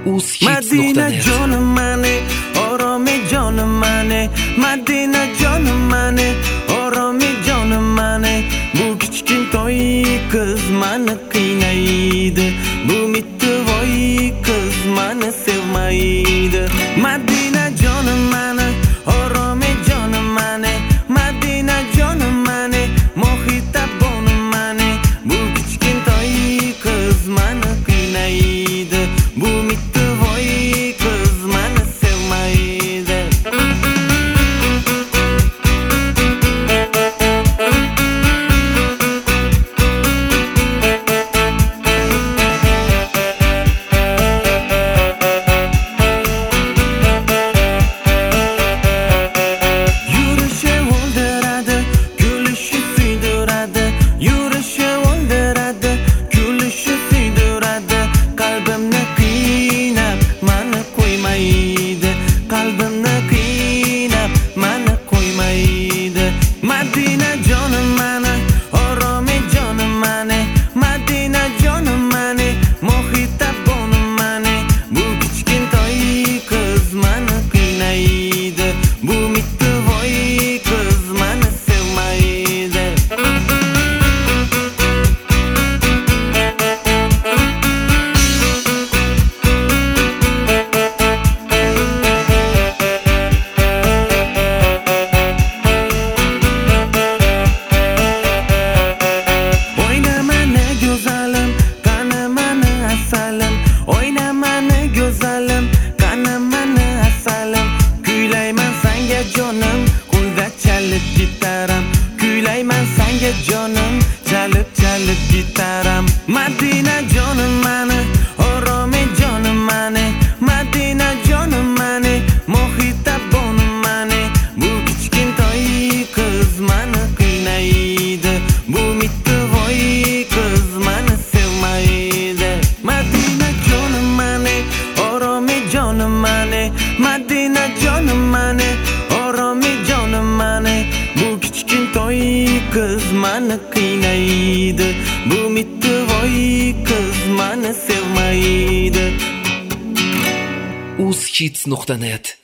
Madina jonim mani, oromi jonim mani, Madina jonim mani, oromi jonim mani. Bu kichkintoy qiz mani qiynaydi, bu mittivoy qiz mani sevmaydi. Madina jonim mani, oromi jonim mani, Madina jonim mani, mohita bonim mani. Bu kichkintoy qiz mani qiynaydi, bu mittivoy qiz mani sevmaydi. Yurishi o'ldiradi, kulishi suydiradi, yurishi o'ldiradi, kulishi suydiradi. Qalbimni qiynab mani qo'ymaydi, qalbimni qiynab mani qo'ymaydi. Madina jonim mani, oromi jonim mani, Madina jonim mani, mohita bonim mani. Bu kichkintoy qiz mani qiynaydi, bu mittivoy qiz mani sevmaydi. O'ynamani go'zalim, qani mani asalim, o'ynamani go'zalim, qani mani asalim. Kuylayman senga jonim, qo'lda chalib gitaram, kuylayman senga jonim, chalib gitaram. Madina jonim mani, oromi jonim mani, Madina jonim mani, mohita bonim mani. Bu kichkintoy qiz mani qiynaydi, bu mittivoy qiz mani sevmaydi. Madina jonim mani, oromi jonim mani, Madina jonim mani, oromi jonim mani. Bu kichkintoy qiz mani qiynaydi, bu mittivoy qiz mani sevmaydi. uzhits.net